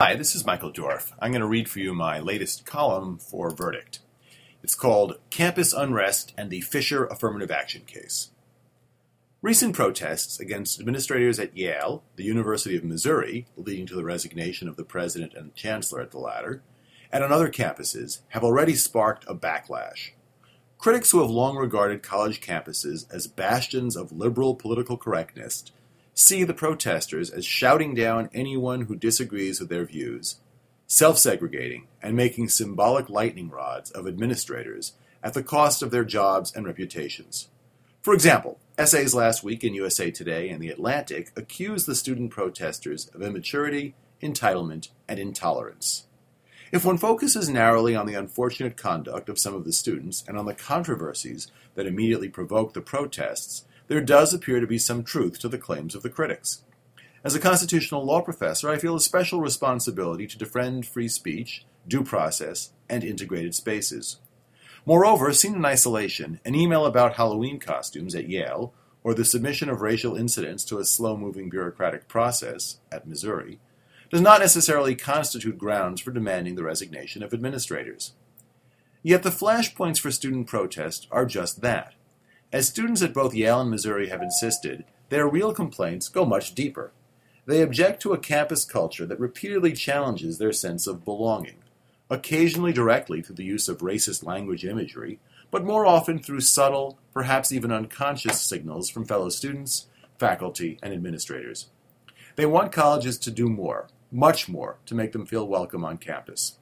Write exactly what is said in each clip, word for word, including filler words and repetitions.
Hi, this is Michael Dorf. I'm going to read for you my latest column for Verdict. It's called Campus Unrest and the Fisher Affirmative Action Case. Recent protests against administrators at Yale, the University of Missouri, leading to the resignation of the president and chancellor at the latter, and on other campuses have already sparked a backlash. Critics who have long regarded college campuses as bastions of liberal political correctness see the protesters as shouting down anyone who disagrees with their views, self-segregating, and making symbolic lightning rods of administrators at the cost of their jobs and reputations. For example, essays last week in U S A Today and The Atlantic accused the student protesters of immaturity, entitlement, and intolerance. If one focuses narrowly on the unfortunate conduct of some of the students and on the controversies that immediately provoked the protests, there does appear to be some truth to the claims of the critics. As a constitutional law professor, I feel a special responsibility to defend free speech, due process, and integrated spaces. Moreover, seen in isolation, an email about Halloween costumes at Yale, or the submission of racial incidents to a slow-moving bureaucratic process at Missouri, does not necessarily constitute grounds for demanding the resignation of administrators. Yet the flashpoints for student protest are just that. As students at both Yale and Missouri have insisted, their real complaints go much deeper. They object to a campus culture that repeatedly challenges their sense of belonging, occasionally directly through the use of racist language imagery, but more often through subtle, perhaps even unconscious signals from fellow students, faculty, and administrators. They want colleges to do more, much more, to make them feel welcome on campus.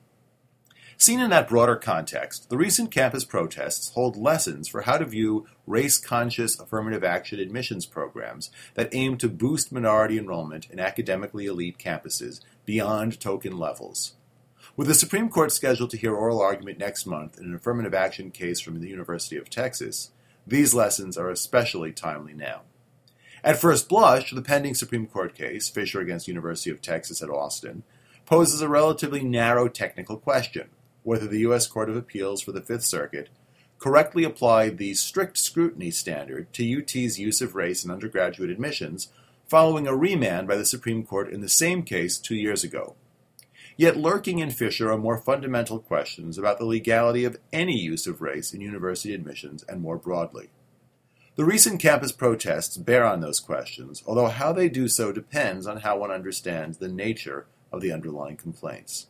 Seen in that broader context, the recent campus protests hold lessons for how to view race-conscious affirmative action admissions programs that aim to boost minority enrollment in academically elite campuses beyond token levels. With the Supreme Court scheduled to hear oral argument next month in an affirmative action case from the University of Texas, these lessons are especially timely now. At first blush, the pending Supreme Court case, Fisher against University of Texas at Austin, poses a relatively narrow technical question: whether the U S Court of Appeals for the Fifth Circuit correctly applied the strict scrutiny standard to U T's use of race in undergraduate admissions following a remand by the Supreme Court in the same case two years ago. Yet lurking in Fisher are more fundamental questions about the legality of any use of race in university admissions and more broadly. The recent campus protests bear on those questions, although how they do so depends on how one understands the nature of the underlying complaints.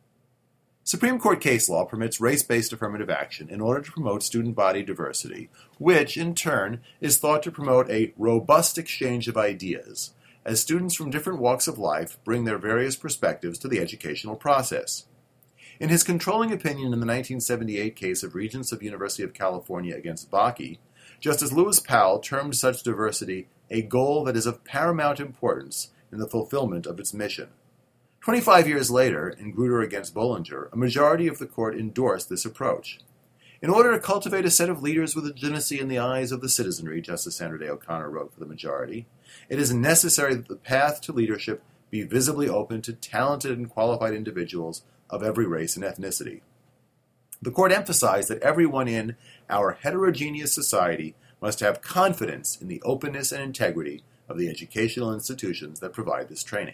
Supreme Court case law permits race-based affirmative action in order to promote student body diversity, which, in turn, is thought to promote a robust exchange of ideas, as students from different walks of life bring their various perspectives to the educational process. In his controlling opinion in the nineteen seventy-eight case of Regents of University of California against Bakke, Justice Lewis Powell termed such diversity a goal that is of paramount importance in the fulfillment of its mission. Twenty-five years later, in Grutter against Bollinger, a majority of the court endorsed this approach. In order to cultivate a set of leaders with legitimacy in the eyes of the citizenry, Justice Sandra Day O'Connor wrote for the majority, it is necessary that the path to leadership be visibly open to talented and qualified individuals of every race and ethnicity. The court emphasized that everyone in our heterogeneous society must have confidence in the openness and integrity of the educational institutions that provide this training.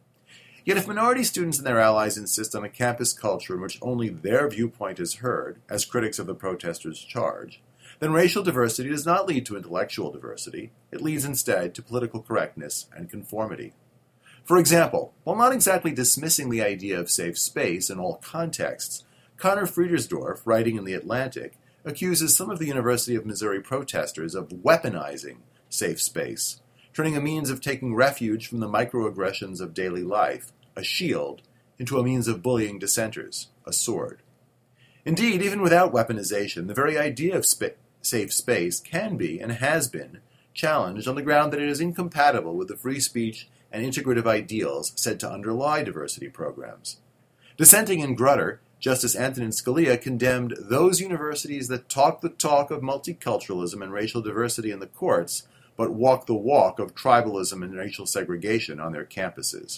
Yet if minority students and their allies insist on a campus culture in which only their viewpoint is heard, as critics of the protesters charge, then racial diversity does not lead to intellectual diversity. It leads instead to political correctness and conformity. For example, while not exactly dismissing the idea of safe space in all contexts, Connor Friedersdorf, writing in The Atlantic, accuses some of the University of Missouri protesters of weaponizing safe space, turning a means of taking refuge from the microaggressions of daily life, a shield, into a means of bullying dissenters, a sword. Indeed, even without weaponization, the very idea of spa- safe space can be, and has been, challenged on the ground that it is incompatible with the free speech and integrative ideals said to underlie diversity programs. Dissenting in Grutter, Justice Antonin Scalia condemned those universities that talk the talk of multiculturalism and racial diversity in the courts, but walk the walk of tribalism and racial segregation on their campuses.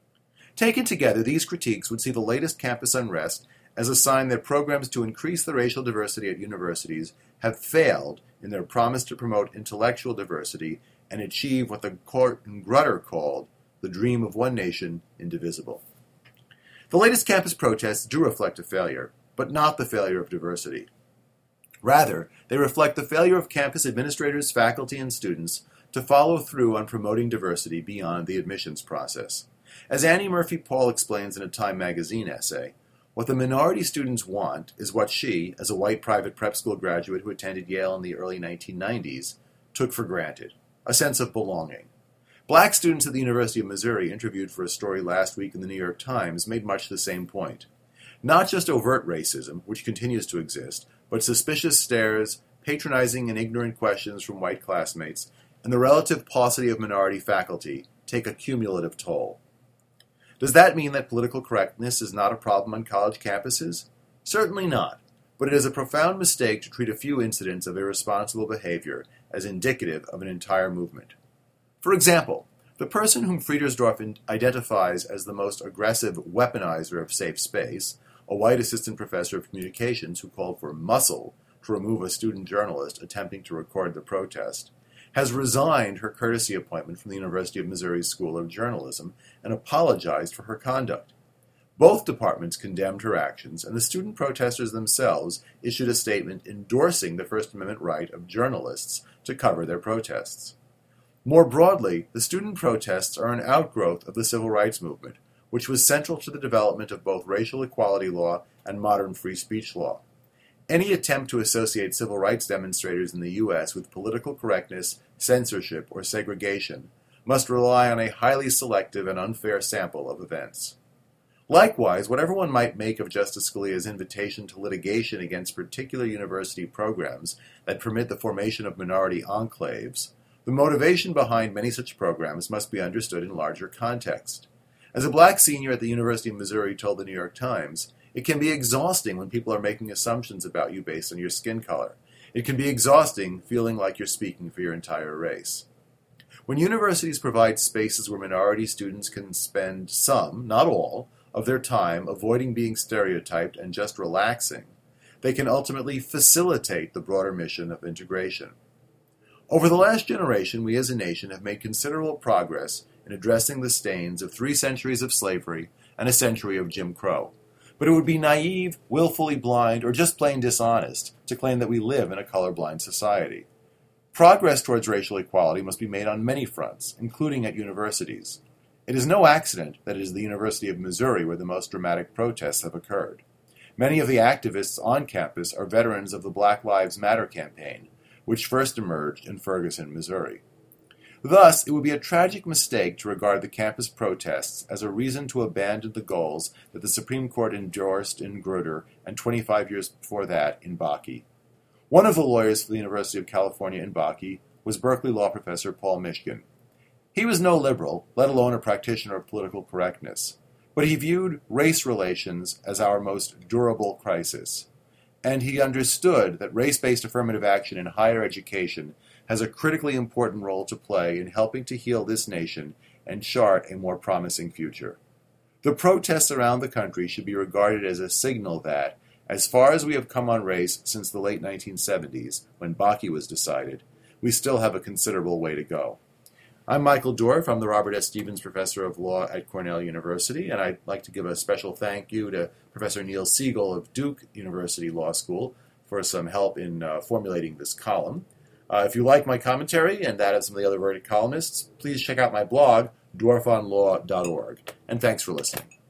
Taken together, these critiques would see the latest campus unrest as a sign that programs to increase the racial diversity at universities have failed in their promise to promote intellectual diversity and achieve what the court in Grutter called the dream of one nation, indivisible. The latest campus protests do reflect a failure, but not the failure of diversity. Rather, they reflect the failure of campus administrators, faculty, and students to follow through on promoting diversity beyond the admissions process. As Annie Murphy Paul explains in a Time magazine essay, what the minority students want is what she, as a white private prep school graduate who attended Yale in the early nineteen nineties, took for granted, a sense of belonging. Black students at the University of Missouri, interviewed for a story last week in the New York Times, made much the same point. Not just overt racism, which continues to exist, but suspicious stares, patronizing and ignorant questions from white classmates, and the relative paucity of minority faculty take a cumulative toll. Does that mean that political correctness is not a problem on college campuses? Certainly not, but it is a profound mistake to treat a few incidents of irresponsible behavior as indicative of an entire movement. For example, the person whom Friedersdorf identifies as the most aggressive weaponizer of safe space, a white assistant professor of communications who called for muscle to remove a student journalist attempting to record the protest, has resigned her courtesy appointment from the University of Missouri School of Journalism and apologized for her conduct. Both departments condemned her actions, and the student protesters themselves issued a statement endorsing the First Amendment right of journalists to cover their protests. More broadly, the student protests are an outgrowth of the civil rights movement, which was central to the development of both racial equality law and modern free speech law. Any attempt to associate civil rights demonstrators in the U S with political correctness, censorship, or segregation must rely on a highly selective and unfair sample of events. Likewise, whatever one might make of Justice Scalia's invitation to litigation against particular university programs that permit the formation of minority enclaves, the motivation behind many such programs must be understood in larger context. As a black senior at the University of Missouri told the New York Times, it can be exhausting when people are making assumptions about you based on your skin color. It can be exhausting feeling like you're speaking for your entire race. When universities provide spaces where minority students can spend some, not all, of their time avoiding being stereotyped and just relaxing, they can ultimately facilitate the broader mission of integration. Over the last generation, we as a nation have made considerable progress in addressing the stains of three centuries of slavery and a century of Jim Crow. But it would be naive, willfully blind, or just plain dishonest to claim that we live in a colorblind society. Progress towards racial equality must be made on many fronts, including at universities. It is no accident that it is the University of Missouri where the most dramatic protests have occurred. Many of the activists on campus are veterans of the Black Lives Matter campaign, which first emerged in Ferguson, Missouri. Thus, it would be a tragic mistake to regard the campus protests as a reason to abandon the goals that the Supreme Court endorsed in Grutter and twenty-five years before that in Bakke. One of the lawyers for the University of California in Bakke was Berkeley law professor Paul Mishkin. He was no liberal, let alone a practitioner of political correctness, but he viewed race relations as our most durable crisis, and he understood that race-based affirmative action in higher education has a critically important role to play in helping to heal this nation and chart a more promising future. The protests around the country should be regarded as a signal that, as far as we have come on race since the late nineteen seventies, when Bakke was decided, we still have a considerable way to go. I'm Michael Dorf. I'm the Robert S. Stevens Professor of Law at Cornell University, and I'd like to give a special thank you to Professor Neil Siegel of Duke University Law School for some help in uh, formulating this column. Uh, if you like my commentary and that of some of the other Verdict columnists, please check out my blog, dwarf on law dot org. And thanks for listening.